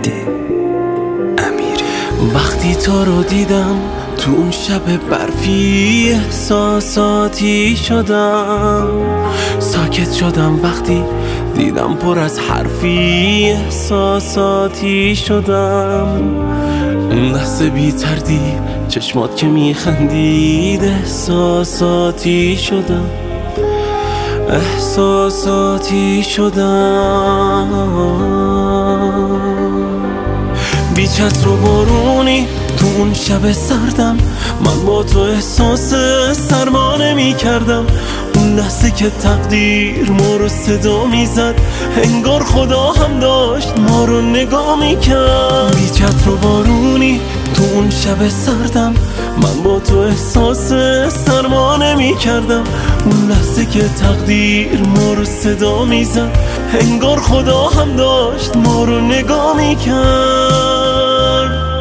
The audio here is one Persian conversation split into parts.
امیری. وقتی تو رو دیدم تو اون شب برفی احساساتی شدم، ساکت شدم وقتی دیدم پر از حرفی احساساتی شدم. اون لحظه بی تردید چشمات که میخندید احساساتی شدم، احساساتی شدم. بی چتر و بارونی تو اون شب سردم، من با تو احساس سرما نمی کردم. اون لحظه که تقدیر ما رو صدا میزد، انگار خدا هم داشت ما رو نگاه میکرد. بی چتر و بارونی تو اون شب سردم، من با تو احساس سرما نمی کردم. اون لحظه که تقدیر ما رو صدا میزد، انگار خدا هم داشت ما رو نگاه میکرد.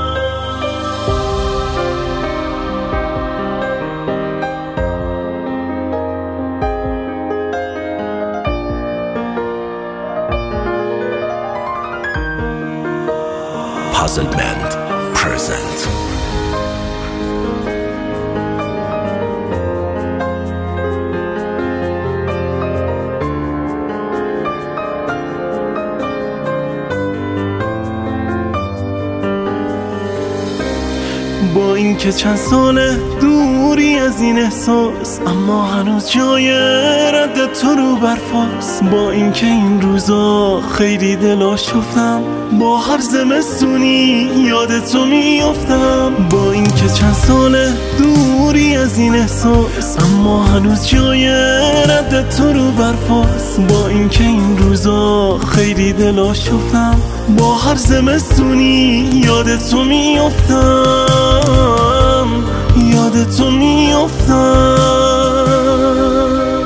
Puzzle Band present. با اینکه چند ساله دوری از این احساس، اما هنوز جای رد تو رو برفاست. با اینکه این روزا خیلی دل‌آشفتم، با هر زمستونی یاد تو میافتم. با اینکه چند ساله دوری از این احساس، اما هنوز جای رد تو رو برفاست. با اینکه این روزا خیلی دل‌آشفتم، با هر زمستونی یاد تو میافتم، یاد تو میافتم.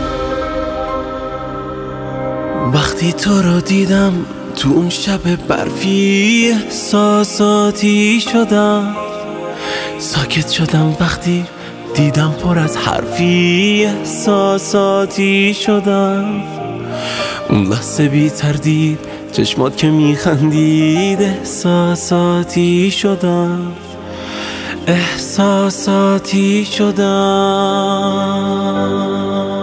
وقتی تو رو دیدم تو اون شب برفی احساساتی شدم، ساکت شدم وقتی دیدم پر از حرفی احساساتی شدم. اون لحظه بی تردید چشمات که میخندید احساساتی شدم، احساساتی شدم.